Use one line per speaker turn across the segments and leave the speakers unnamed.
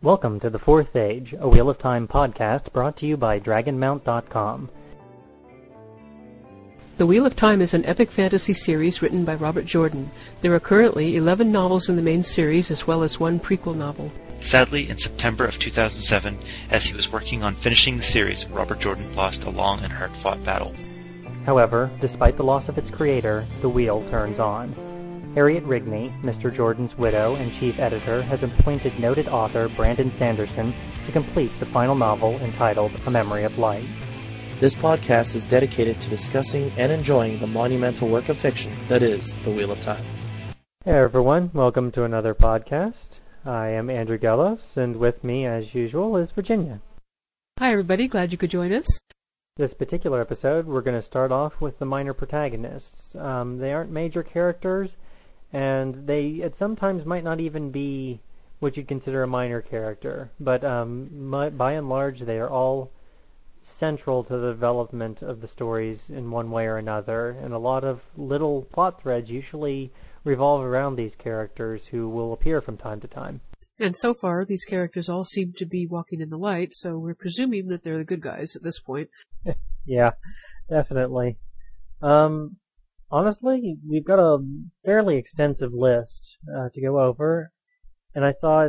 Welcome to The Fourth Age, a Wheel of Time podcast brought to you by DragonMount.com.
The Wheel of Time is an epic fantasy series written by Robert Jordan. There are currently 11 novels in the main series, as well as one prequel novel.
Sadly, in September of 2007, as he was working on finishing the series, Robert Jordan lost a long and hard-fought battle.
However, despite the loss of its creator, the wheel turns on. Harriet Rigney, Mr. Jordan's widow and chief editor, has appointed noted author Brandon Sanderson to complete the final novel entitled A Memory of Light.
This podcast is dedicated to discussing and enjoying the monumental work of fiction that is The Wheel of Time.
Hey everyone, welcome to another podcast. I am Andrew Gellos, and with me, as usual, is Virginia.
Hi everybody, glad you could join us.
This particular episode, we're going to start off with the minor protagonists. They aren't major characters, and they at sometimes might not even be what you'd consider a minor character, but by and large they are all central to the development of the stories in one way or another, and a lot of little plot threads usually revolve around these characters who will appear from time to time.
And so far, these characters all seem to be walking in the light, so we're presuming that they're the good guys at this point.
Yeah, definitely. Honestly, we've got a fairly extensive list to go over, and I thought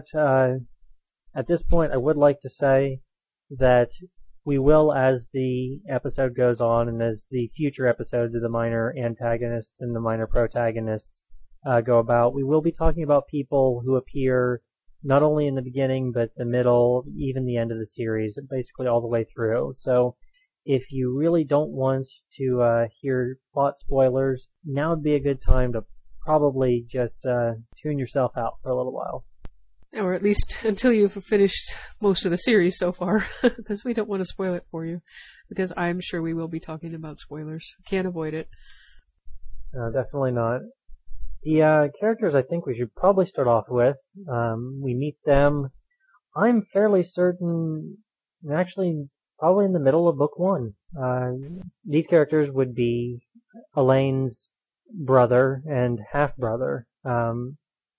at this point I would like to say that we will, as the episode goes on and as the future episodes of the minor antagonists and the minor protagonists go about, we will be talking about people who appear not only in the beginning but the middle, even the end of the series, basically all the way through. So if you really don't want to hear plot spoilers, now would be a good time to probably just tune yourself out for a little while.
Or at least until you've finished most of the series so far, because we don't want to spoil it for you, because I'm sure we will be talking about spoilers. Can't avoid it.
Definitely not. The characters I think we should probably start off with, we meet them, I'm fairly certain, actually probably in the middle of book one. These characters would be Elaine's brother and half-brother, Gawain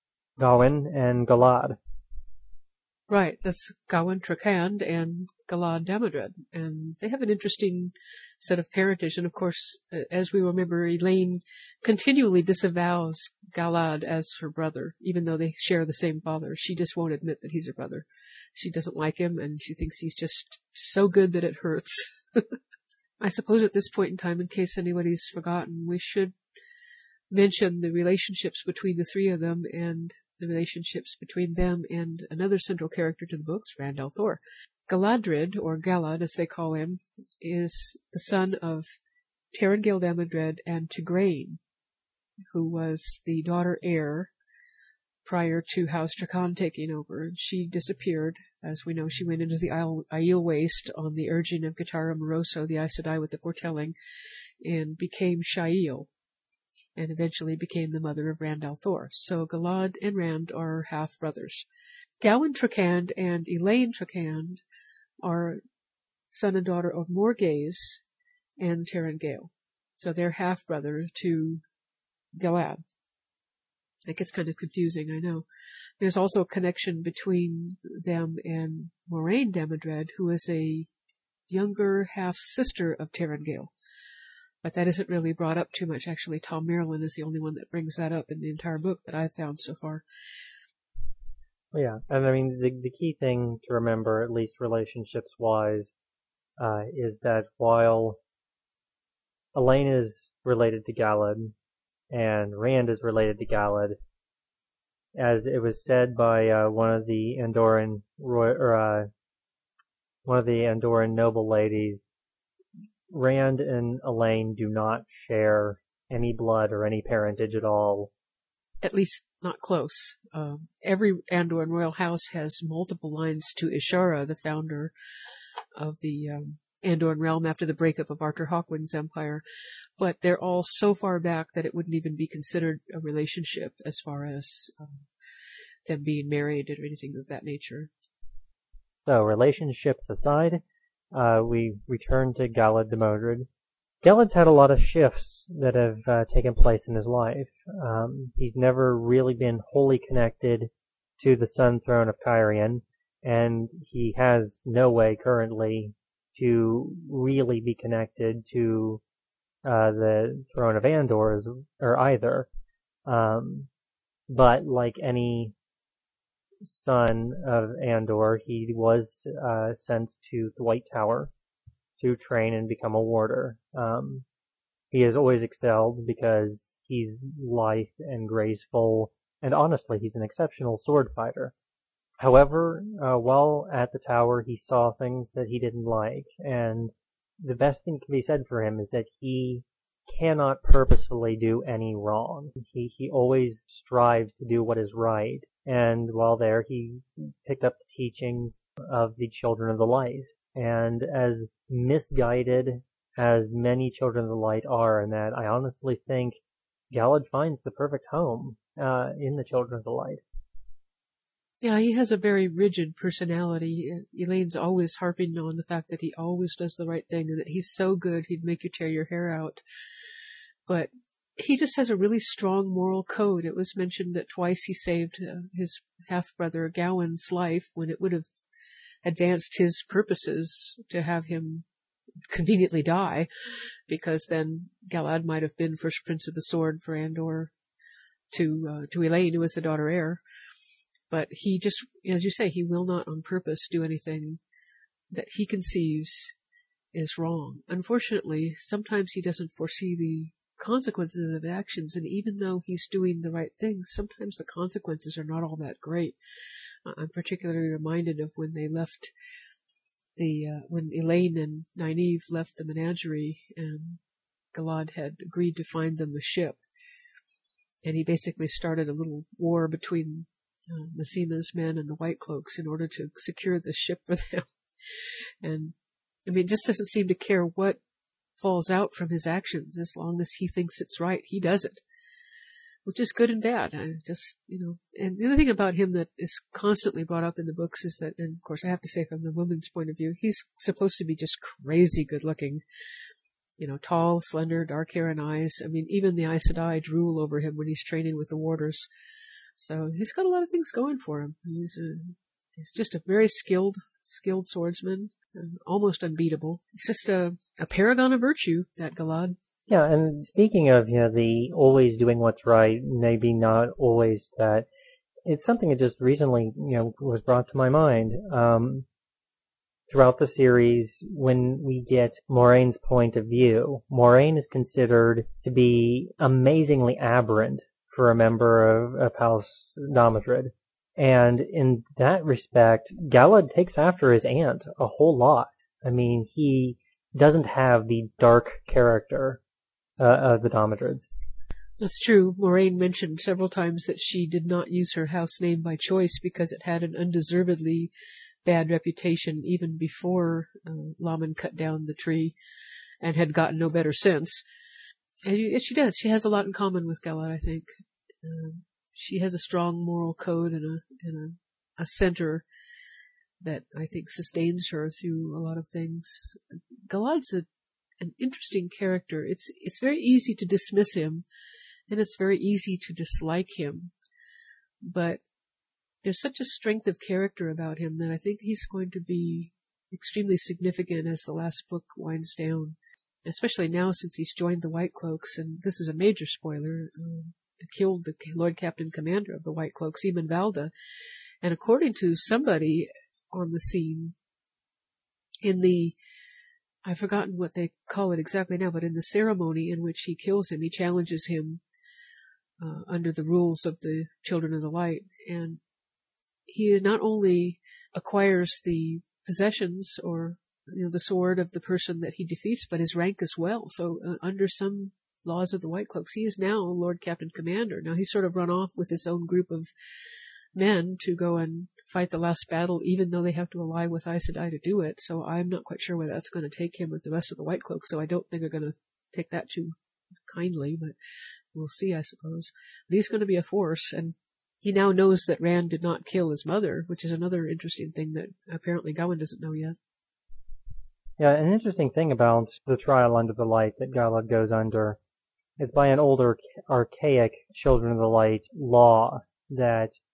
and Galad.
Right, that's Gawain Trakand and Galad Damodred, and they have an interesting set of parentage, and of course, as we remember, Elaine continually disavows Galad as her brother, even though they share the same father. She just won't admit that he's her brother. She doesn't like him, and she thinks he's just so good that it hurts. I suppose at this point in time, in case anybody's forgotten, we should mention the relationships between the three of them and the relationships between them and another central character to the books, Rand al'Thor. Galadrid, or Galad as they call him, is the son of Tarangail Damodred and Tigraine, who was the daughter heir prior to House Trakand taking over. She disappeared. As we know, she went into the Aiel Waste on the urging of Gitara Moroso, the Aes Sedai with the foretelling, and became Shael, and eventually became the mother of Rand al'Thor. So Galad and Rand are half-brothers. Gawain Trakand and Elaine Trakand are son and daughter of Morgase and Tarangail. So they're half-brother to Galad. That gets kind of confusing, I know. There's also a connection between them and Moiraine Damodred, who is a younger half-sister of Tarangail. But that isn't really brought up too much. Actually, Tom Maryland is the only one that brings that up in the entire book that I've found so far.
Yeah, and I mean, the key thing to remember, at least relationships-wise, is that while Elaine is related to Galad, and Rand is related to Galad, as it was said by one of the Andorran noble ladies, Rand and Elaine do not share any blood or any parentage at all.
At least not close. Every Andorran royal house has multiple lines to Ishara, the founder of the Andorran realm after the breakup of Arthur Hawkwing's empire, but they're all so far back that it wouldn't even be considered a relationship as far as them being married or anything of that nature.
So, relationships aside, we return to Galad Damodred. Galad's had a lot of shifts that have taken place in his life. He's never really been wholly connected to the Sun Throne of Cairhien, and he has no way currently to really be connected to the throne of Andor or either. But like any son of Andor, he was sent to the White Tower to train and become a warder. He has always excelled because he's lithe and graceful, and honestly, he's an exceptional sword fighter. However, while at the tower, he saw things that he didn't like, and the best thing to be said for him is that he cannot purposefully do any wrong. He always strives to do what is right, and while there, he picked up the teachings of the Children of the Light. And as misguided as many Children of the Light are, in that I honestly think Galad finds the perfect home in the Children of the Light.
Yeah, he has a very rigid personality. Elaine's always harping on the fact that he always does the right thing and that he's so good he'd make you tear your hair out. But he just has a really strong moral code. It was mentioned that twice he saved his half-brother Gawain's life when it would have advanced his purposes to have him conveniently die, because then Galad might have been first Prince of the Sword for Andor to Elaine, who was the daughter heir. But he just, as you say, he will not on purpose do anything that he conceives is wrong. Unfortunately, sometimes he doesn't foresee the consequences of actions, and even though he's doing the right thing, sometimes the consequences are not all that great. I'm particularly reminded of when they left when Elaine and Nynaeve left the menagerie, and Galad had agreed to find them a ship, and he basically started a little war between Massima's men and the White Cloaks in order to secure the ship for them. And I mean, it just doesn't seem to care what falls out from his actions. As long as he thinks it's right, he does it, which is good and bad. And the other thing about him that is constantly brought up in the books is that, and of course I have to say from the woman's point of view, he's supposed to be just crazy good looking. Tall, slender, dark hair and eyes. I mean, even the Aes Sedai drool over him when he's training with the warders. So he's got a lot of things going for him. He's just a very skilled swordsman, almost unbeatable. It's just a paragon of virtue, that Galad.
Yeah, and speaking of the always doing what's right, maybe not always that, it's something that just recently was brought to my mind. Throughout the series, when we get Moraine's point of view, Moraine is considered to be amazingly aberrant for a member of House Damodred. And in that respect, Galad takes after his aunt a whole lot. I mean, he doesn't have the dark character of the Damodreds.
That's true. Moraine mentioned several times that she did not use her house name by choice because it had an undeservedly bad reputation even before Laman cut down the tree, and had gotten no better since. And she does. She has a lot in common with Galad, I think. She has a strong moral code and a center that I think sustains her through a lot of things. Galad's an interesting character. It's very easy to dismiss him, and it's very easy to dislike him. But there's such a strength of character about him that I think he's going to be extremely significant as the last book winds down, especially now since he's joined the White Cloaks, and this is a major spoiler, killed the Lord Captain Commander of the White Cloaks, Eamon Valda. And according to somebody on the scene, I've forgotten what they call it exactly now, but in the ceremony in which he kills him, he challenges him under the rules of the Children of the Light, and he not only acquires the possessions or the sword of the person that he defeats, but his rank as well. So under some laws of the White Cloaks, he is now Lord Captain Commander. Now he's sort of run off with his own group of men to go and fight the last battle, even though they have to ally with Aes Sedai to do it. So I'm not quite sure where that's going to take him with the rest of the White Cloaks. So I don't think they're going to take that too kindly, but we'll see, I suppose. But he's going to be a force, and he now knows that Rand did not kill his mother, which is another interesting thing that apparently Gawain doesn't know yet.
Yeah, an interesting thing about the trial under the light that Galad goes under is by an older, archaic Children of the Light law that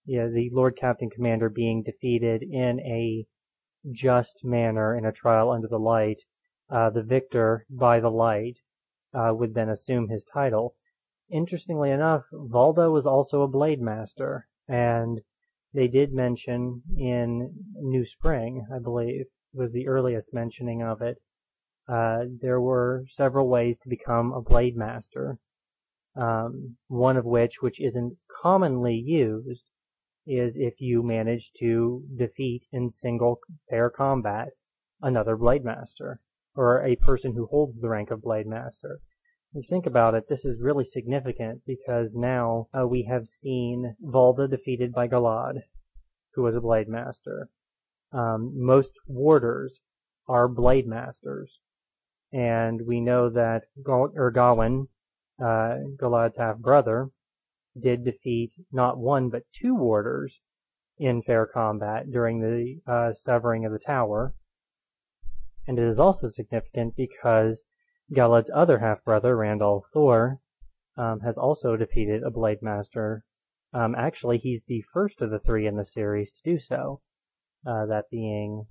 the Lord Captain Commander being defeated in a just manner in a trial under the light, the victor by the light would then assume his title. Interestingly enough, Valdo was also a blade master, and they did mention in New Spring, I believe, was the earliest mentioning of it. There were several ways to become a blade master. One of which isn't commonly used, is if you manage to defeat in single fair combat another blade master, or a person who holds the rank of blade master. If you think about it, this is really significant because now we have seen Valda defeated by Galad, who was a blade master. Most warders are blade masters, and we know that Gawain, Galad's half-brother, did defeat not one but two warders in fair combat during the severing of the tower. And it is also significant because Galad's other half-brother, Randall Thor, has also defeated a blade master. Actually, he's the first of the three in the series to do so. That being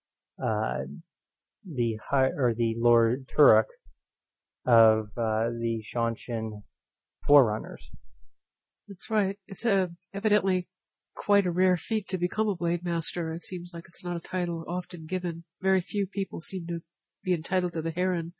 the Lord Turok of the Shanshin Forerunners.
That's right. It's evidently quite a rare feat to become a blade master. It seems like it's not a title often given. Very few people seem to be entitled to the Heron.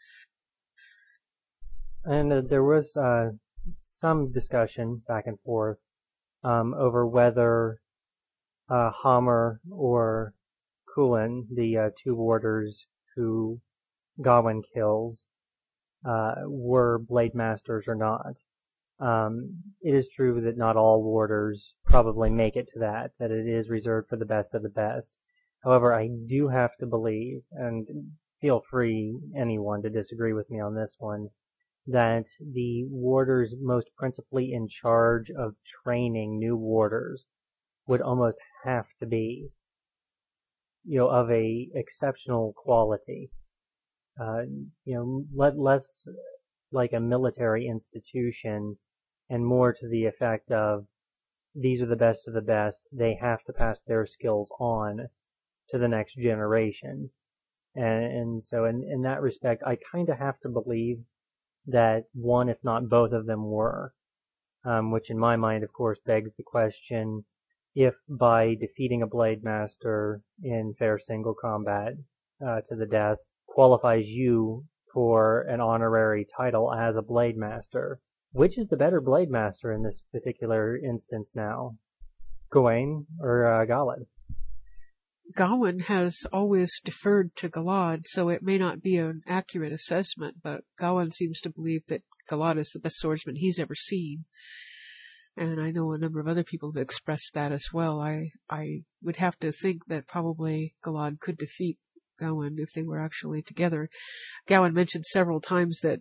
And there was some discussion back and forth over whether Hammer or Kulin, the two warders who Gawain kills, were blade masters or not. It is true that not all warders probably make it to that it is reserved for the best of the best. However, I do have to believe, and feel free anyone to disagree with me on this one, that the warders most principally in charge of training new warders would almost have to be, of a exceptional quality. Less like a military institution and more to the effect of these are the best of the best. They have to pass their skills on to the next generation. And so in that respect, I kind of have to believe that one, if not both of them were. Which in my mind, of course, begs the question, if by defeating a blade master in fair single combat to the death qualifies you for an honorary title as a blade master, which is the better blade master in this particular instance now? Gawain or Galad?
Gawain has always deferred to Galad, so it may not be an accurate assessment, but Gawain seems to believe that Galad is the best swordsman he's ever seen. And I know a number of other people have expressed that as well. I would have to think that probably Galad could defeat Gawain if they were actually together. Gawain mentioned several times that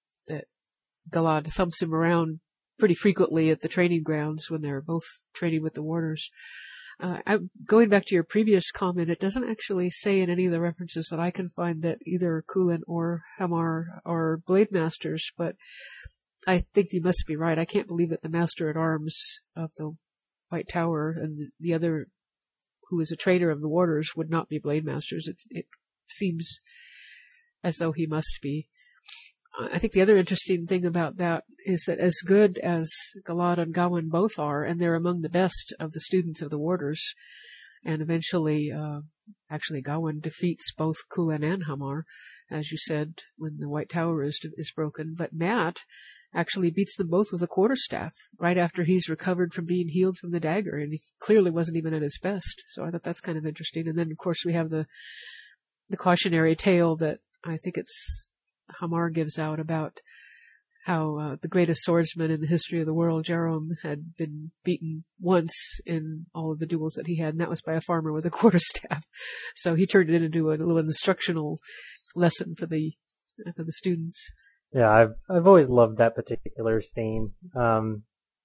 Galad thumps him around pretty frequently at the training grounds when they're both training with the warders. Going back to your previous comment, it doesn't actually say in any of the references that I can find that either Kulin or Hamar are blade masters, but I think you must be right. I can't believe that the master at arms of the White Tower and the other who is a trainer of the warders would not be blade masters. It seems as though he must be. I think the other interesting thing about that is that as good as Galad and Gawain both are, and they're among the best of the students of the warders, and eventually, actually Gawain defeats both Kulin and Hamar, as you said, when the White Tower is broken, but Mat actually beats them both with a quarterstaff right after he's recovered from being healed from the dagger, and he clearly wasn't even at his best. So I thought that's kind of interesting. And then, of course, we have the cautionary tale that I think it's Hamar gives out about how the greatest swordsman in the history of the world, Jerome, had been beaten once in all of the duels that he had, and that was by a farmer with a quarterstaff. So he turned it into a little instructional lesson for the students.
Yeah, I've always loved that particular scene. And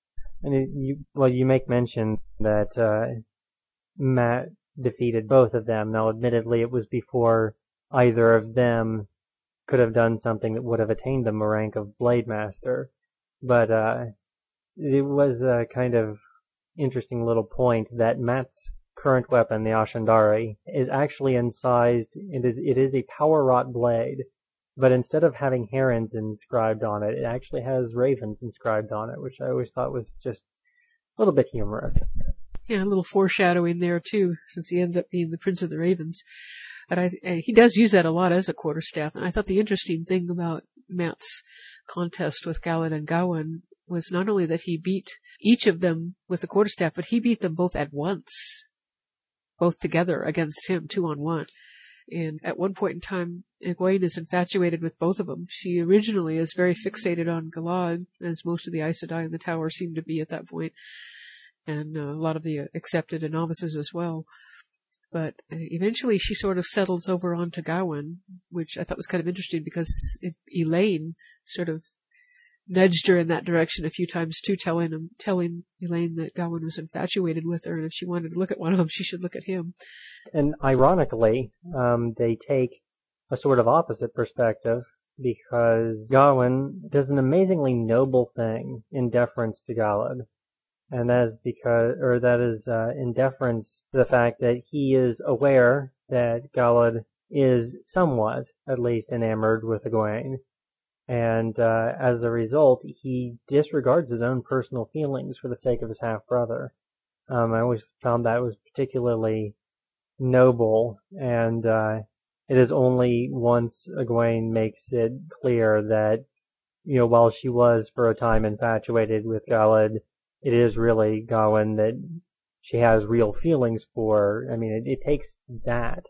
you make mention that Mat defeated both of them. Now, admittedly, it was before either of them could have done something that would have attained them a rank of blade master, but it was kind of interesting little point that Matt's current weapon, the Ashendari, is actually incised. It is a power wrought blade, but instead of having herons inscribed on it, it actually has ravens inscribed on it, which I always thought was just a little bit humorous.
Yeah, a little foreshadowing there too, since he ends up being the Prince of the Ravens. And he does use that a lot as a quarterstaff. And I thought the interesting thing about Matt's contest with Galad and Gawain was not only that he beat each of them with the quarterstaff, but he beat them both at once, both together against him, 2-on-1. And at one point in time, Egwene is infatuated with both of them. She originally is very fixated on Galad, as most of the Aes Sedai in the tower seem to be at that point, and a lot of the accepted and novices as well. But eventually she sort of settles over onto Gawain, which I thought was kind of interesting because Elaine sort of nudged her in that direction a few times too, telling Elaine that Gawain was infatuated with her, and if she wanted to look at one of them, she should look at him.
And ironically, they take a sort of opposite perspective, because Gawain does an amazingly noble thing in deference to Galad. And that is in deference to the fact that he is aware that Galad is somewhat, at least, enamored with Egwene. And as a result, he disregards his own personal feelings for the sake of his half-brother. I always found that was particularly noble, and it is only once Egwene makes it clear that, while she was for a time infatuated with Galad, it is really Gawain that she has real feelings for. I mean, it takes that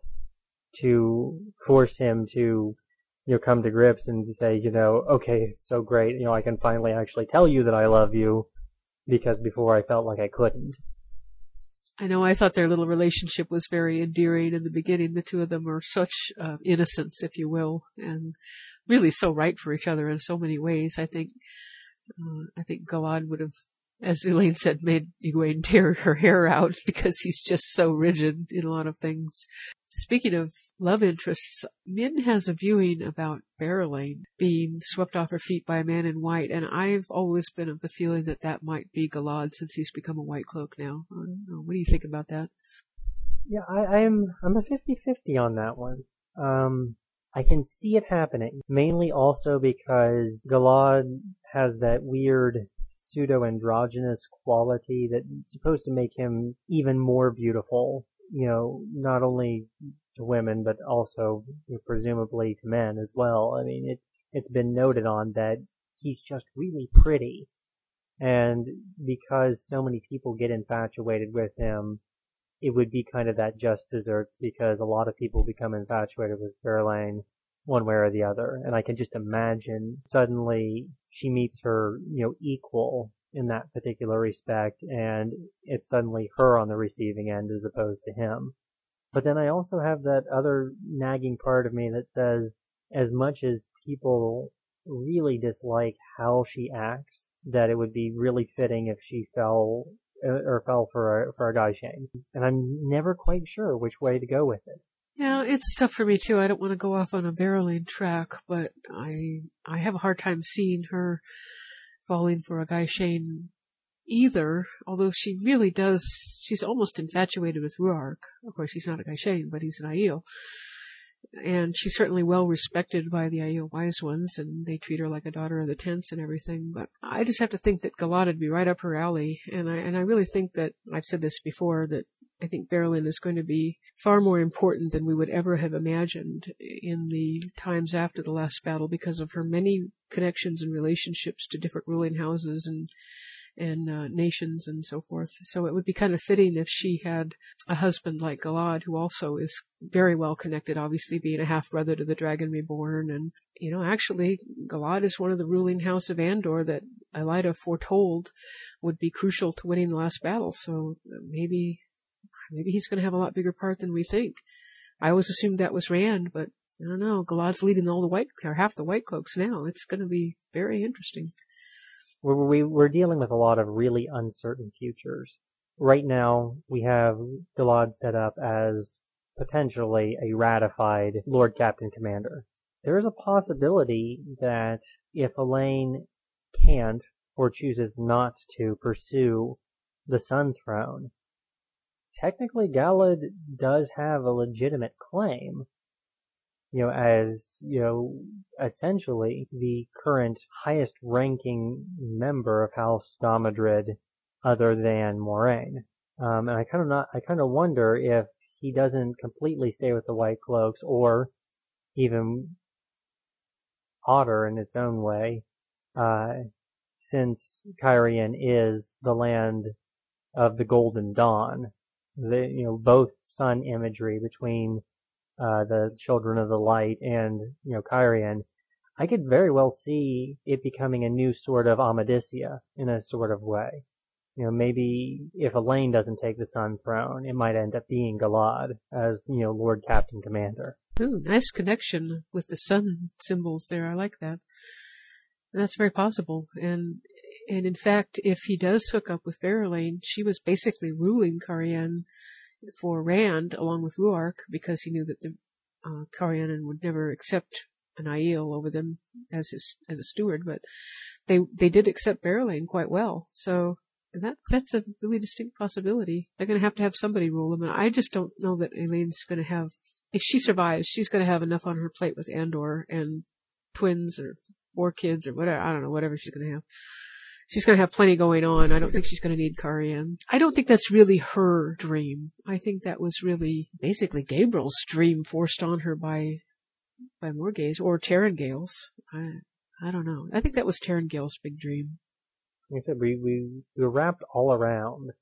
to force him to, come to grips and say, okay, it's so great, I can finally actually tell you that I love you, because before I felt like I couldn't.
I know, I thought their little relationship was very endearing in the beginning. The two of them are such innocents, if you will, and really so right for each other in so many ways. I think Galad would have, as Elaine said, made Egwene tear her hair out because he's just so rigid in a lot of things. Speaking of love interests, Min has a viewing about Berelain being swept off her feet by a man in white, and I've always been of the feeling that that might be Galad since he's become a White Cloak now. I don't know. What do you think about that?
Yeah, I'm a 50-50 on that one. I can see it happening, mainly also because Galad has that weird pseudo-androgynous quality that's supposed to make him even more beautiful, not only to women, but also presumably to men as well. I mean, it's been noted on that he's just really pretty. And because so many people get infatuated with him, it would be kind of that just desserts, because a lot of people become infatuated with Berelain one way or the other. And I can just imagine suddenly she meets her, equal in that particular respect, and it's suddenly her on the receiving end as opposed to him. But then I also have that other nagging part of me that says, as much as people really dislike how she acts, that it would be really fitting if she fell for a Gai'Shane. And I'm never quite sure which way to go with it.
Yeah, it's tough for me too. I don't want to go off on a Berelain track, but I have a hard time seeing her falling for a Gai'Shane either, although she really does, she's almost infatuated with Rhuarc. Of course, he's not a Gai'Shane, but he's an Aiel. And she's certainly well respected by the Aiel Wise Ones, and they treat her like a daughter of the Tents and everything. But I just have to think that Galad would be right up her alley, and I really think that, I've said this before, that I think Berelain is going to be far more important than we would ever have imagined in the times after the last battle, because of her many connections and relationships to different ruling houses and nations and so forth. So it would be kind of fitting if she had a husband like Galad, who also is very well connected, obviously being a half-brother to the Dragon Reborn. And, actually, Galad is one of the ruling house of Andor that Elaida foretold would be crucial to winning the last battle. So maybe he's going to have a lot bigger part than we think. I always assumed that was Rand, but I don't know. Galad's leading half the White Cloaks now. It's going to be very interesting.
We're dealing with a lot of really uncertain futures. Right now, we have Galad set up as potentially a ratified Lord Captain Commander. There is a possibility that if Elaine can't or chooses not to pursue the Sun Throne, technically Galad does have a legitimate claim, as, essentially the current highest ranking member of House Domadrid other than Moiraine. And I kind of wonder if he doesn't completely stay with the White Cloaks, or even odder in its own way, since Cairhien is the land of the Golden Dawn. Both sun imagery between the Children of the Light and, Cairhien, I could very well see it becoming a new sort of Amadisia in a sort of way. Maybe if Elaine doesn't take the Sun Throne, it might end up being Galad as, Lord Captain Commander.
Ooh, nice connection with the sun symbols there. I like that. That's very possible. And in fact, if he does hook up with Berelain, she was basically ruling Cairhien for Rand along with Ruark, because he knew that the Cairhienin would never accept an Aiel over them as a steward, but they did accept Berelain quite well. So that's a really distinct possibility. They're going to have somebody rule them, and I just don't know that Elaine's going to have, if she survives, she's going to have enough on her plate with Andor and twins or 4 kids or whatever. I don't know, whatever she's going to have. She's going to have plenty going on. I don't think she's going to need Cairhien. I don't think that's really her dream. I think that was really basically Gaebrel's dream forced on her by Morgase or Tarangale's. I don't know. I think that was Tarangale's big dream.
Like I said, we were wrapped all around.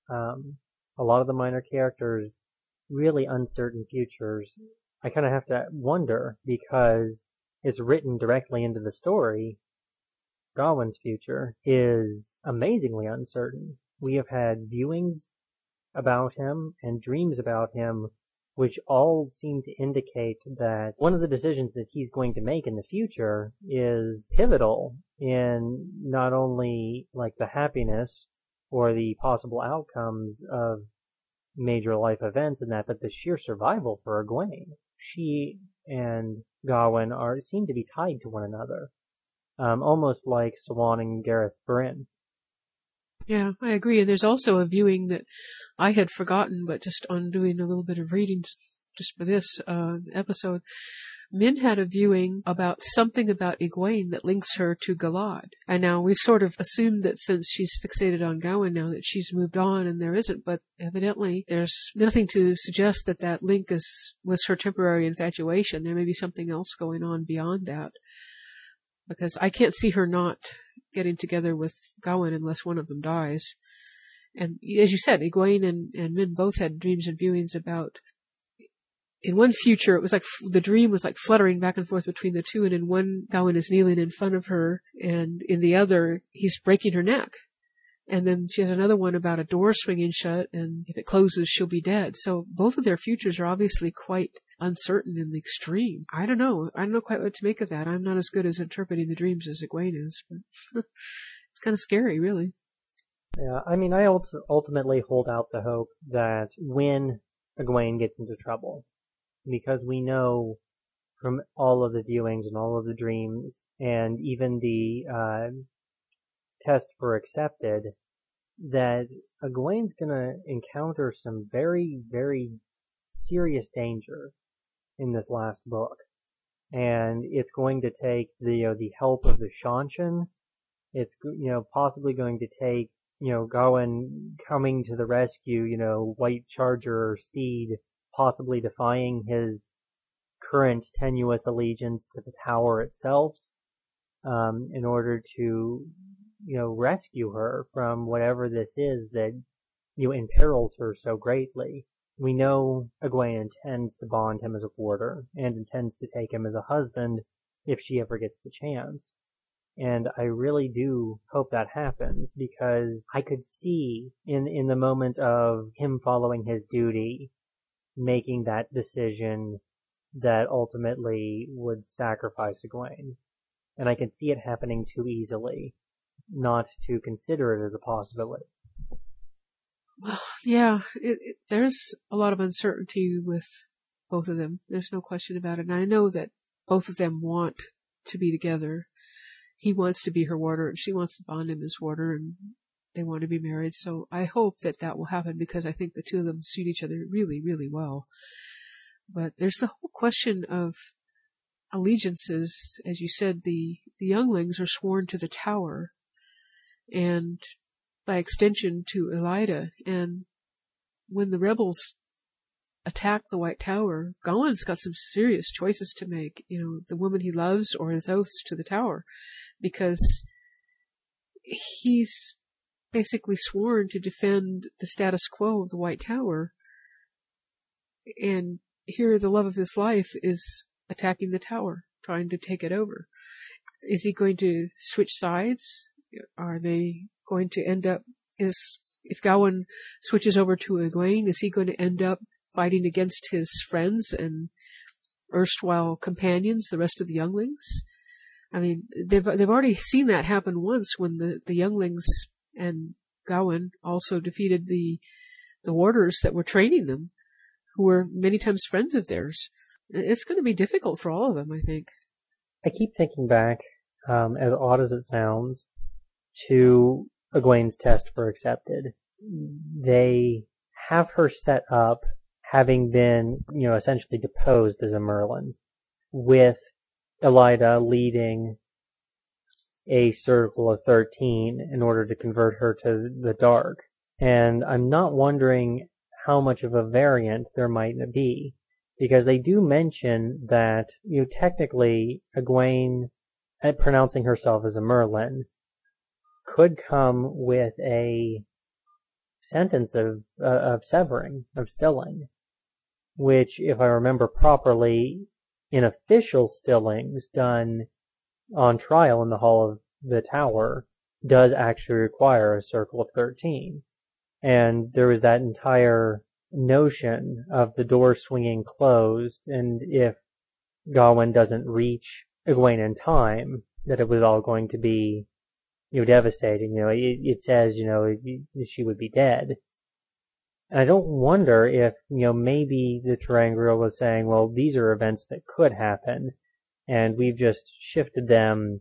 A lot of the minor characters, really uncertain futures. I kind of have to wonder, because it's written directly into the story. Gawain's future is amazingly uncertain. We have had viewings about him and dreams about him, which all seem to indicate that one of the decisions that he's going to make in the future is pivotal in not only like the happiness or the possible outcomes of major life events and that, but the sheer survival for Egwene. She and Gawain seem to be tied to one another. Almost like Siuan and Gareth Bryn.
Yeah, I agree. And there's also a viewing that I had forgotten, but just on doing a little bit of reading just for this episode, Min had a viewing about something about Egwene that links her to Galad. And now we sort of assumed that since she's fixated on Gawain now that she's moved on, and there isn't, but evidently there's nothing to suggest that link was her temporary infatuation. There may be something else going on beyond that. Because I can't see her not getting together with Gawain unless one of them dies. And as you said, Egwene and Min both had dreams and viewings about, in one future, it was like the dream was like fluttering back and forth between the two, and in one, Gawain is kneeling in front of her, and in the other, he's breaking her neck. And then she has another one about a door swinging shut, and if it closes, she'll be dead. So both of their futures are obviously quite uncertain in the extreme. I don't know quite what to make of that. I'm not as good as interpreting the dreams as Egwene is, but it's kind of scary, really.
Yeah, I mean, I ultimately hold out the hope that when Egwene gets into trouble, because we know from all of the viewings and all of the dreams, and even the test for accepted, that Egwene's gonna encounter some very, very serious danger in this last book, and it's going to take the help of the Seanchan. It's possibly going to take Gawain coming to the rescue, white charger or steed, possibly defying his current tenuous allegiance to the tower itself, in order to rescue her from whatever this is that imperils her so greatly. We know Egwene intends to bond him as a warder, and intends to take him as a husband if she ever gets the chance. And I really do hope that happens, because I could see in the moment of him following his duty, making that decision that ultimately would sacrifice Egwene. And I can see it happening too easily not to consider it as a possibility.
Well, yeah, there's a lot of uncertainty with both of them. There's no question about it. And I know that both of them want to be together. He wants to be her warder, and she wants to bond him as warder. And they want to be married. So I hope that will happen, because I think the two of them suit each other really, really well. But there's the whole question of allegiances. As you said, the younglings are sworn to the Tower, and by extension to Elaida. And when the rebels attack the White Tower, Gawain's got some serious choices to make. The woman he loves or his oaths to the Tower, because he's basically sworn to defend the status quo of the White Tower. And here the love of his life is attacking the Tower, trying to take it over. Is he going to switch sides? Are they going to end up, if Gawain switches over to Egwene, is he going to end up fighting against his friends and erstwhile companions, the rest of the younglings? I mean, they've already seen that happen once, when the younglings and Gawain also defeated the warders that were training them, who were many times friends of theirs. It's going to be difficult for all of them, I think.
I keep thinking back, as odd as it sounds, to Egwene's test for accepted. They have her set up having been, essentially deposed as a Merlin, with Elaida leading a circle of 13 in order to convert her to the dark. And I'm not wondering how much of a variant there might be, because they do mention that, technically Egwene, pronouncing herself as a Merlin, could come with a sentence of severing, of stilling, which, if I remember properly, in official stillings done on trial in the Hall of the Tower, does actually require a circle of 13. And there was that entire notion of the door swinging closed, and if Gawain doesn't reach Egwene in time, that it was all going to be, devastating. It says, she would be dead. And I don't wonder if, maybe the ter'angreal was saying, well, these are events that could happen, and we've just shifted them,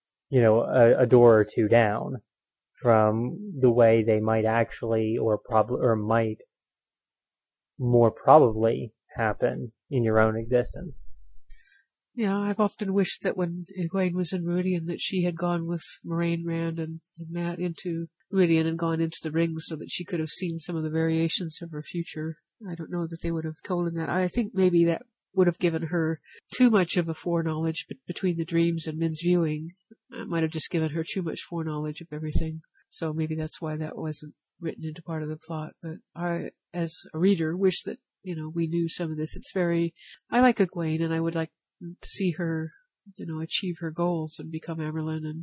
a door or two down from the way they might actually, or might more probably happen in your own existence.
Yeah, I've often wished that when Egwene was in Meridian, that she had gone with Moraine Rand and Mat into Meridian and gone into the rings, so that she could have seen some of the variations of her future. I don't know that they would have told him that. I think maybe that would have given her too much of a foreknowledge between the dreams and Min's viewing. It might have just given her too much foreknowledge of everything. So maybe that's why that wasn't written into part of the plot. But I, as a reader, wish that, we knew some of this. I like Egwene, and I would like to see her, achieve her goals and become Amyrlin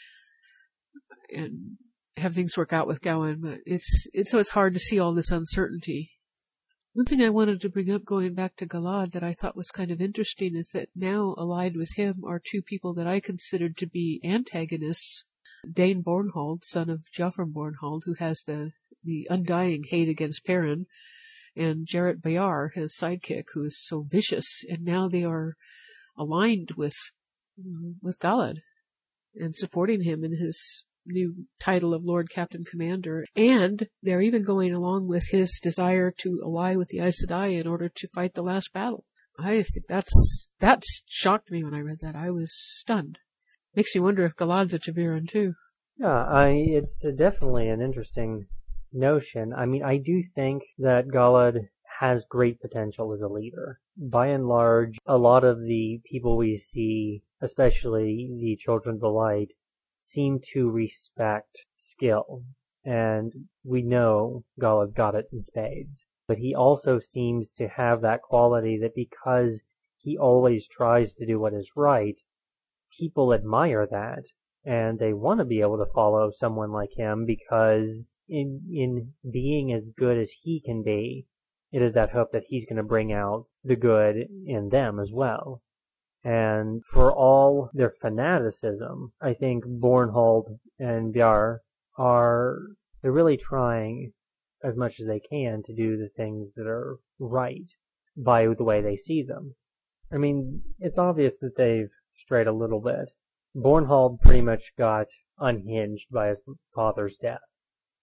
and have things work out with Gawain. But it's hard to see all this uncertainty. One thing I wanted to bring up, going back to Galad, that I thought was kind of interesting, is that now allied with him are two people that I considered to be antagonists. Dain Bornhald, son of Joffrey Bornhald, who has the undying hate against Perrin, and Jarrett Bayar, his sidekick, who is so vicious. And now they are aligned with Galad and supporting him in his new title of Lord Captain Commander. And they're even going along with his desire to ally with the Aes Sedai in order to fight the last battle. I think that's shocked me when I read that. I was stunned. Makes me wonder if Galad's a Ta'veren too.
Yeah, it's definitely an interesting notion. I mean, I do think that Galad has great potential as a leader. By and large, a lot of the people we see, especially the Children of the Light, seem to respect skill. And we know Galad's got it in spades. But he also seems to have that quality that because he always tries to do what is right, people admire that, and they want to be able to follow someone like him, because in being as good as he can be, it is that hope that he's going to bring out the good in them as well. And for all their fanaticism, I think Bornhald and Bayar they're really trying as much as they can to do the things that are right by the way they see them. I mean, it's obvious that they've strayed a little bit. Bornhald pretty much got unhinged by his father's death.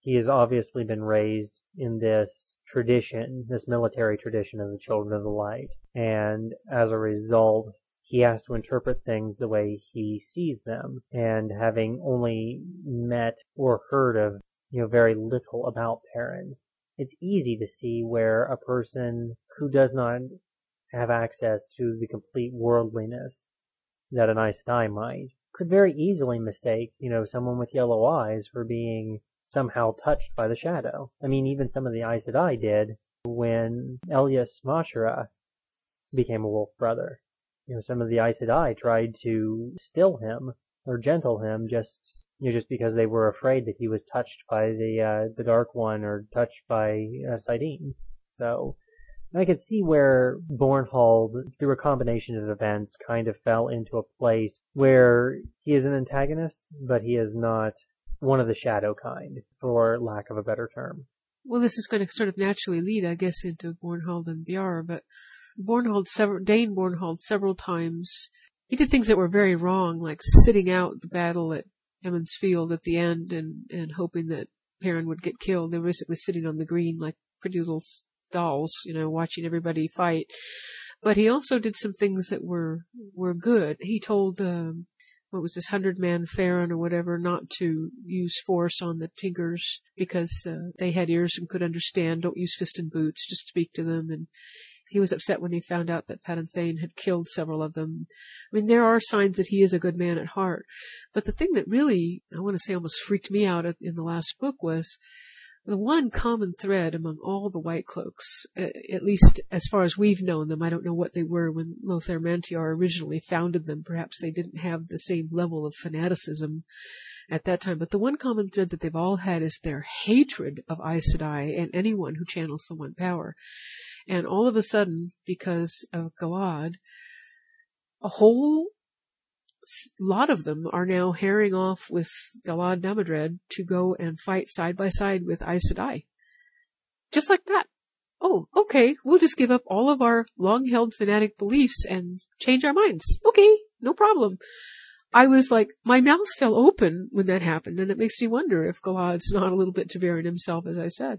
he has obviously been raised in this tradition, this military tradition of the Children of the Light, and as a result, he has to interpret things the way he sees them, and having only met or heard of, very little about Perrin, it's easy to see where a person who does not have access to the complete worldliness that an Aes Sedai might could very easily mistake, someone with yellow eyes for being somehow touched by the shadow. I mean, even some of the Aes Sedai did when Elias Mashara became a wolf brother. Some of the Aes Sedai tried to still him or gentle him just because they were afraid that he was touched by the Dark One or touched by saidin. So I could see where Bornhald, through a combination of events, kind of fell into a place where he is an antagonist, but he is not one of the shadow kind, for lack of a better term.
Well, this is going to sort of naturally lead, I guess, into Bornhald and Biar, but Dane Bornhald several times, he did things that were very wrong, like sitting out the battle at Emond's Field at the end and hoping that Perrin would get killed. They were basically sitting on the green like pretty little dolls, watching everybody fight. But he also did some things that were good. He told, 100-man Farron or whatever, not to use force on the Tinkers because they had ears and could understand. Don't use fist and boots, just speak to them. And he was upset when he found out that Padan Fain had killed several of them. I mean, there are signs that he is a good man at heart. But the thing that really, I want to say, almost freaked me out in the last book was the one common thread among all the White Cloaks, at least as far as we've known them. I don't know what they were when Lothar Mantiar originally founded them. Perhaps they didn't have the same level of fanaticism at that time. But the one common thread that they've all had is their hatred of Aes Sedai and anyone who channels the One Power. And all of a sudden, because of Galad, a whole lot of them are now herring off with Galad Damodred to go and fight side by side with Aes Sedai. Just like that. Oh, okay, we'll just give up all of our long-held fanatic beliefs and change our minds. Okay, no problem. I was like, my mouth fell open when that happened, and it makes me wonder if Galad's not a little bit Ta'veren himself, as I said.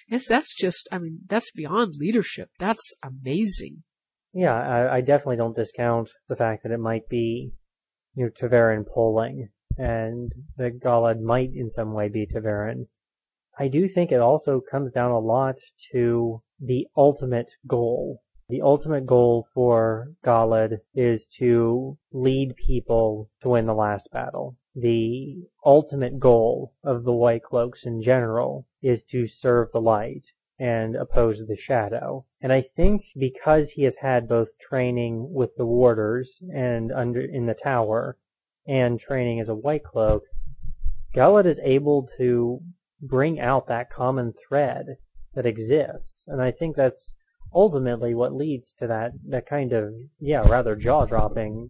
That's beyond leadership. That's amazing.
Yeah, I definitely don't discount the fact that it might be, Ta'veren pulling, and that Galad might in some way be Ta'veren. I do think it also comes down a lot to the ultimate goal. The ultimate goal for Galad is to lead people to win the last battle. The ultimate goal of the White Cloaks in general is to serve the light and oppose the shadow. And I think because he has had both training with the warders and in the tower and training as a White Cloak, Galad is able to bring out that common thread that exists. And I think that's ultimately what leads to that kind of, rather jaw-dropping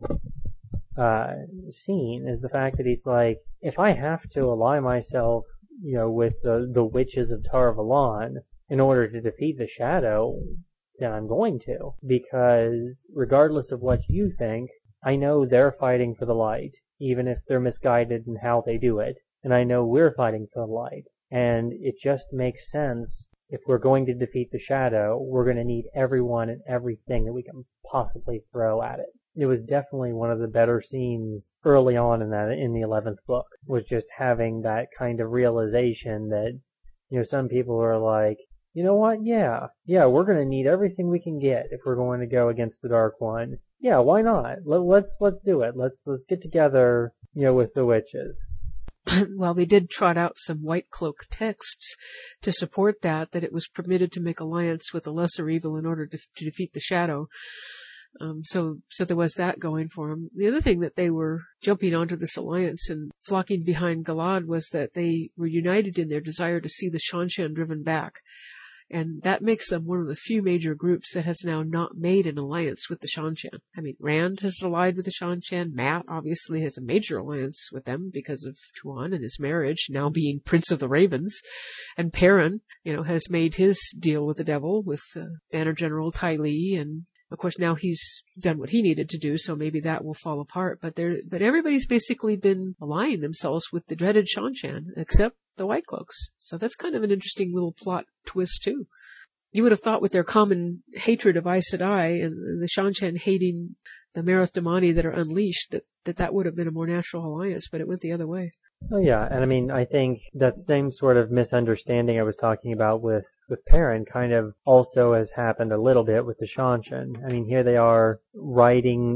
scene, is the fact that he's like, if I have to ally myself, with the witches of Tar Valon in order to defeat the shadow, then I'm going to. Because regardless of what you think, I know they're fighting for the light, even if they're misguided in how they do it. And I know we're fighting for the light. And it just makes sense. If we're going to defeat the shadow, we're going to need everyone and everything that we can possibly throw at it. It was definitely one of the better scenes early on in the 11th book, was just having that kind of realization that, some people are like, you know what, yeah, we're going to need everything we can get if we're going to go against the Dark One. Yeah, why not? Let's do it. Let's get together, with the witches.
Well, they did trot out some White Cloak texts to support that it was permitted to make alliance with a lesser evil in order to defeat the shadow. So there was that going for them. The other thing that they were jumping onto this alliance and flocking behind Galad was that they were united in their desire to see the Seanchan driven back. And that makes them one of the few major groups that has now not made an alliance with the Seanchan. I mean, Rand has allied with the Seanchan. Mat obviously has a major alliance with them because of Tuon and his marriage, now being Prince of the Ravens. And Perrin, has made his deal with the devil with Banner General Ty Lee and Of course, now he's done what he needed to do, so maybe that will fall apart. But everybody's basically been allying themselves with the dreaded Shan-Chan, except the White Cloaks. So that's kind of an interesting little plot twist, too. You would have thought with their common hatred of Aes Sedai and the Shan-Chan hating the Meroth Damani that are unleashed, that would have been a more natural alliance, but it went the other way.
Oh yeah, and I mean, I think that same sort of misunderstanding I was talking about with Perrin kind of also has happened a little bit with the Shan-Chan. I mean, here they are writing,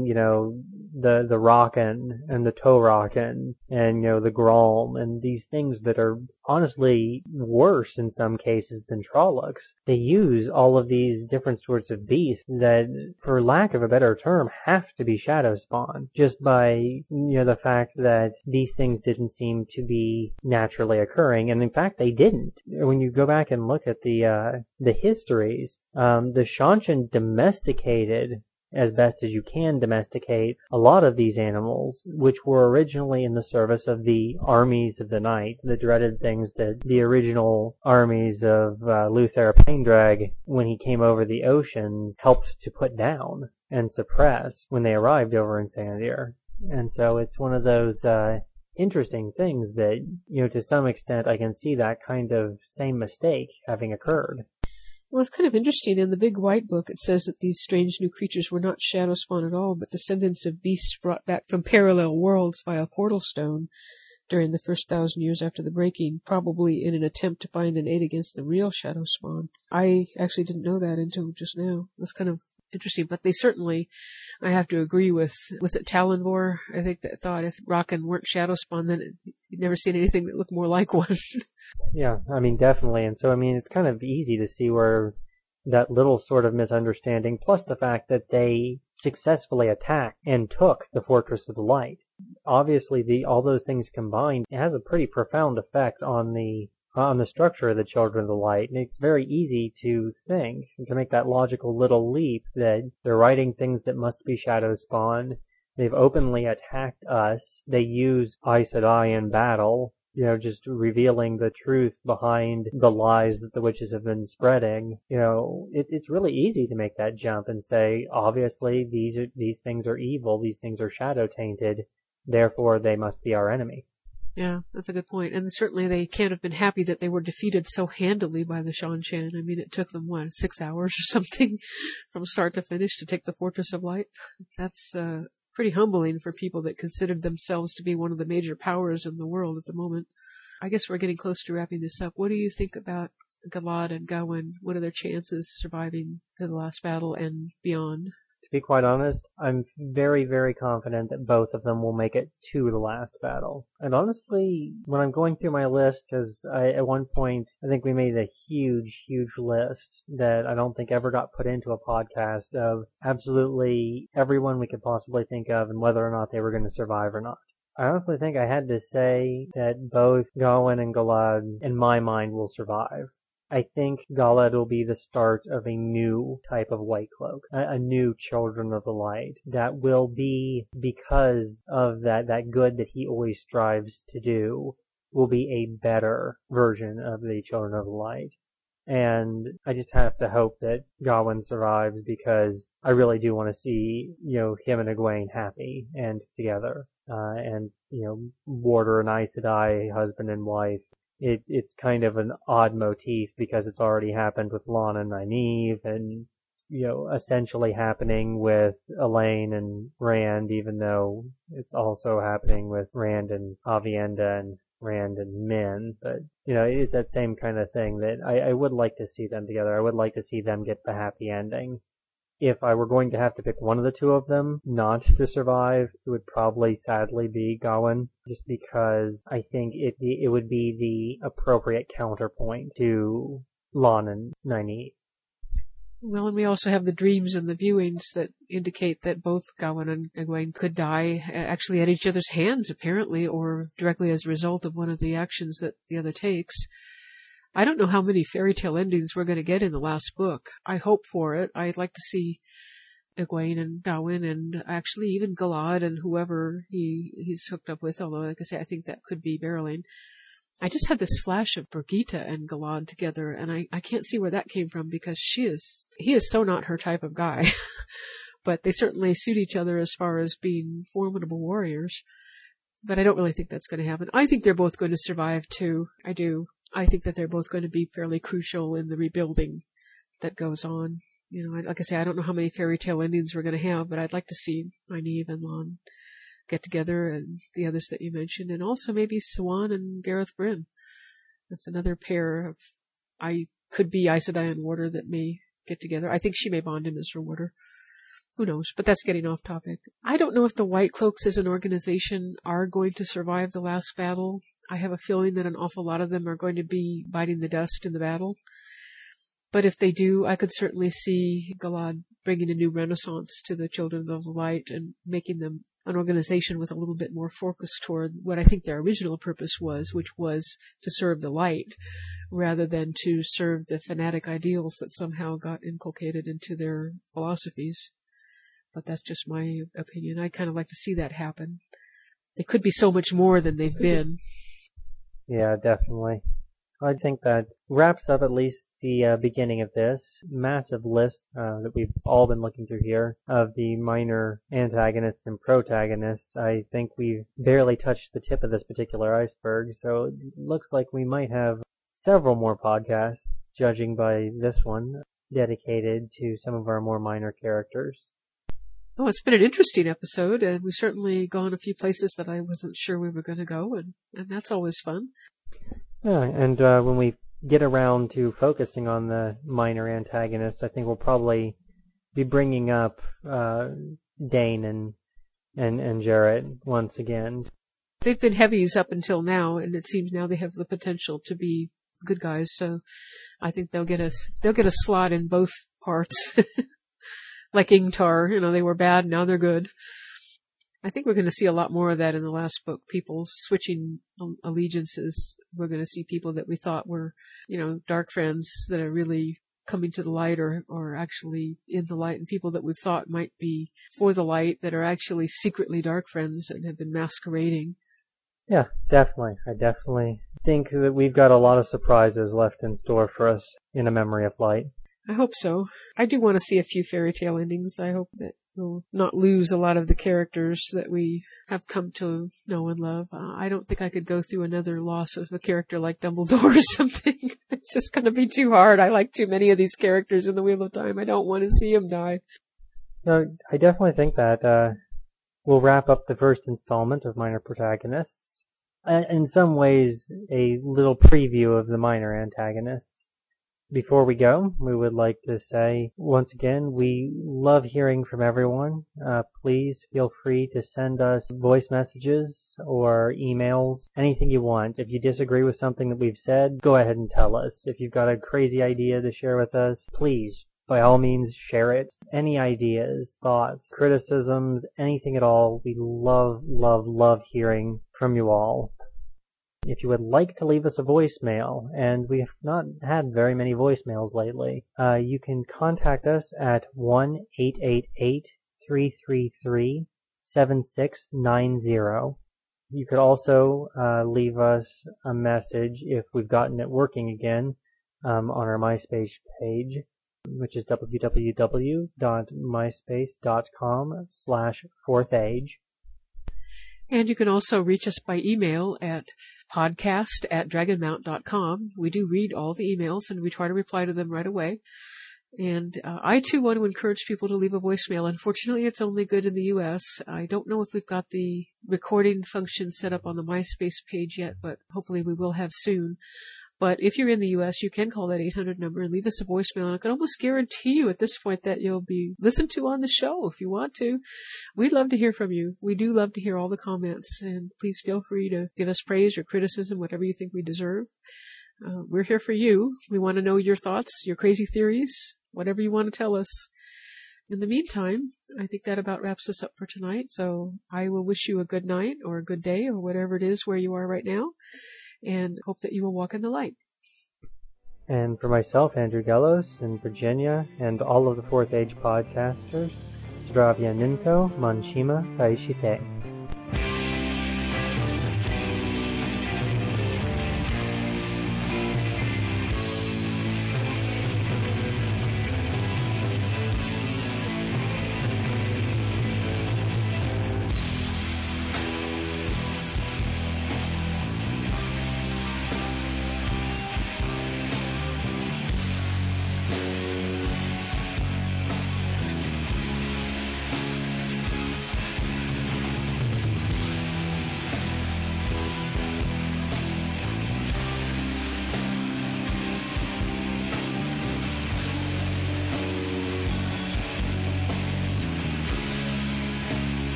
the Rakan and the Torakan and, the Gralm and these things that are honestly worse in some cases than Trollocs. They use all of these different sorts of beasts that, for lack of a better term, have to be shadow spawn, just by, the fact that these things didn't seem to be naturally occurring, and in fact they didn't. When you go back and look at the histories, the Shan-Chan domesticated, as best as you can domesticate, a lot of these animals, which were originally in the service of the armies of the night, the dreaded things that the original armies of Luther Paindrag, when he came over the oceans, helped to put down and suppress when they arrived over in Sandir. And so it's one of those interesting things that, to some extent I can see that kind of same mistake having occurred.
Well, it's kind of interesting. In the Big White Book, it says that these strange new creatures were not shadow spawn at all, but descendants of beasts brought back from parallel worlds via portal stone during the first 1,000 years after the breaking, probably in an attempt to find an aid against the real shadow spawn. I actually didn't know that until just now. That's kind of interesting, but they certainly, I have to agree with, was it Talonvor? I think that thought if Rakan weren't shadow spawn, then you'd never seen anything that looked more like one.
Yeah, I mean, definitely. And so, I mean, it's kind of easy to see where that little sort of misunderstanding, plus the fact that they successfully attacked and took the Fortress of the Light. Obviously, all those things combined, it has a pretty profound effect on the structure of the Children of the Light, and it's very easy to think, to make that logical little leap that they're writing things that must be shadow spawn. They've openly attacked us. They use Aes Sedai in battle, just revealing the truth behind the lies that the witches have been spreading. It's really easy to make that jump and say, obviously, these things are evil, these things are shadow tainted, therefore they must be our enemy.
Yeah, that's a good point. And certainly they can't have been happy that they were defeated so handily by the Shan-Chan. I mean, it took them, 6 hours or something from start to finish to take the Fortress of Light? That's pretty humbling for people that considered themselves to be one of the major powers in the world at the moment. I guess we're getting close to wrapping this up. What do you think about Galad and Gawain? What are their chances surviving to the last battle and beyond?
To be quite honest, I'm very, very confident that both of them will make it to the last battle. And honestly, when I'm going through my list, because at one point, I think we made a huge, huge list that I don't think ever got put into a podcast of absolutely everyone we could possibly think of and whether or not they were going to survive or not. I honestly think I had to say that both Gawain and Galad, in my mind, will survive. I think Galad will be the start of a new type of White Cloak, a new Children of the Light that will be, because of that good that he always strives to do, will be a better version of the Children of the Light. And I just have to hope that Gawain survives, because I really do want to see, him and Egwene happy and together. And Warder and Aes Sedai, husband and wife. It's kind of an odd motif because it's already happened with Lana and Nynaeve, and essentially happening with Elaine and Rand, even though it's also happening with Rand and Aviendha and Rand and Min. But it's that same kind of thing that I would like to see them together. I would like to see them get the happy ending. If I were going to have to pick one of the two of them not to survive, it would probably sadly be Gawain, just because I think it would be the appropriate counterpoint to Lon and Nynaeve.
Well, and we also have the dreams and the viewings that indicate that both Gawain and Egwene could die actually at each other's hands, apparently, or directly as a result of one of the actions that the other takes. I don't know how many fairy tale endings we're going to get in the last book. I hope for it. I'd like to see Egwene and Gawain and actually even Galad and whoever he's hooked up with, although, like I say, I think that could be Berylane. I just had this flash of Birgitta and Galad together, and I can't see where that came from because he is so not her type of guy. But they certainly suit each other as far as being formidable warriors. But I don't really think that's going to happen. I think they're both going to survive too. I do. I think that they're both going to be fairly crucial in the rebuilding that goes on. Like I say, I don't know how many fairy tale endings we're going to have, but I'd like to see Nynaeve and Lon get together, and the others that you mentioned, and also maybe Siuan and Gareth Bryn. That's another pair of, could be Aes Sedai and Warder that may get together. I think she may bond him as her Warder. Who knows? But that's getting off topic. I don't know if the White Cloaks as an organization are going to survive the last battle. I have a feeling that an awful lot of them are going to be biting the dust in the battle. But if they do, I could certainly see Galad bringing a new renaissance to the Children of the Light and making them an organization with a little bit more focus toward what I think their original purpose was, which was to serve the light rather than to serve the fanatic ideals that somehow got inculcated into their philosophies. But that's just my opinion. I'd kind of like to see that happen. They could be so much more than they've been.
Yeah, definitely. I think that wraps up at least the beginning of this massive list that we've all been looking through here of the minor antagonists and protagonists. I think we've barely touched the tip of this particular iceberg, so it looks like we might have several more podcasts, judging by this one, dedicated to some of our more minor characters.
Oh, it's been an interesting episode, and we've certainly gone a few places that I wasn't sure we were going to go, and that's always fun.
Yeah, and when we get around to focusing on the minor antagonists, I think we'll probably be bringing up Dane and Jarrett once again.
They've been heavies up until now, and it seems now they have the potential to be good guys, so I think they'll get a slot in both parts. Like Ingtar, they were bad, now they're good. I think we're going to see a lot more of that in the last book, people switching allegiances. We're going to see people that we thought were, dark friends that are really coming to the light or actually in the light, and people that we thought might be for the light that are actually secretly dark friends and have been masquerading.
Yeah, definitely. I definitely think that we've got a lot of surprises left in store for us in A Memory of Light.
I hope so. I do want to see a few fairy tale endings. I hope that we'll not lose a lot of the characters that we have come to know and love. I don't think I could go through another loss of a character like Dumbledore or something. It's just going to be too hard. I like too many of these characters in the Wheel of Time. I don't want to see them die.
No, I definitely think that we'll wrap up the first installment of Minor Protagonists. In some ways, a little preview of the minor antagonists. Before we go, we would like to say, once again, we love hearing from everyone. Please feel free to send us voice messages or emails, anything you want. If you disagree with something that we've said, go ahead and tell us. If you've got a crazy idea to share with us, please, by all means, share it. Any ideas, thoughts, criticisms, anything at all, we love, love, love hearing from you all. If you would like to leave us a voicemail, and we have not had very many voicemails lately, you can contact us at 1-888-333-7690. You could also leave us a message if we've gotten it working again on our MySpace page, which is www.myspace.com/fourthage.
And you can also reach us by email at podcast@dragonmount.com. We do read all the emails and we try to reply to them right away. And I too want to encourage people to leave a voicemail. Unfortunately, it's only good in the U.S. I don't know if we've got the recording function set up on the MySpace page yet, but hopefully we will have soon. But if you're in the U.S., you can call that 800 number and leave us a voicemail. And I can almost guarantee you at this point that you'll be listened to on the show if you want to. We'd love to hear from you. We do love to hear all the comments. And please feel free to give us praise or criticism, whatever you think we deserve. We're here for you. We want to know your thoughts, your crazy theories, whatever you want to tell us. In the meantime, I think that about wraps us up for tonight. So I will wish you a good night or a good day or whatever it is where you are right now, and hope that you will walk in the light.
And for myself, Andrew Gallos, and Virginia, and all of the Fourth Age podcasters, Zdravia Ninto, Manchima Taishite.